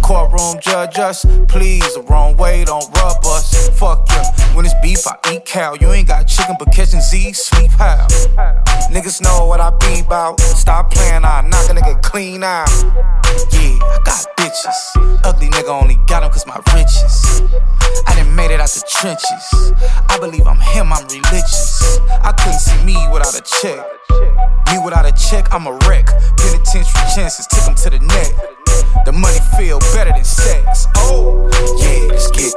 Courtroom judge us, please. The wrong way, don't rub us. Fuck you. When it's beef, I eat cow. You ain't got chicken, but catching Z, sleep how? Niggas know what I be bout. Stop playing, I knock a nigga clean out. Yeah, I got bitches. Ugly nigga only got them cause my riches. I done made it out the trenches. I believe I'm him, I'm religious. I couldn't see me without a check. Me without a check, I'm a wreck. Penitentiary chances, took him to the neck. The money feel better than sex. Oh, yeah, let's get